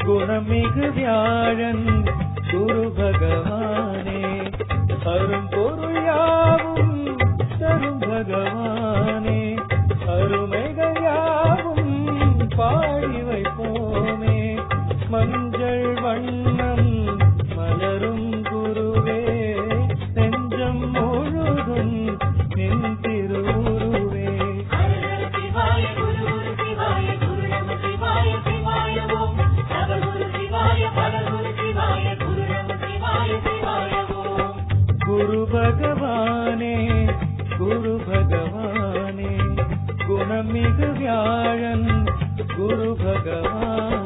குணமிகு வியாழன் குரு பகவானே அரும்பொருள் யாவும் தரும் பகவானே அருமைகள் யாவும் பாடி வைப்போமே மஞ்சள் வண்ணம் மலரும் குருவே நெஞ்சம் முழுதும் நின் திருவுருவே குரு பகவானே குரு பகவானே குணமிகு வியாழன் குரு பகவான்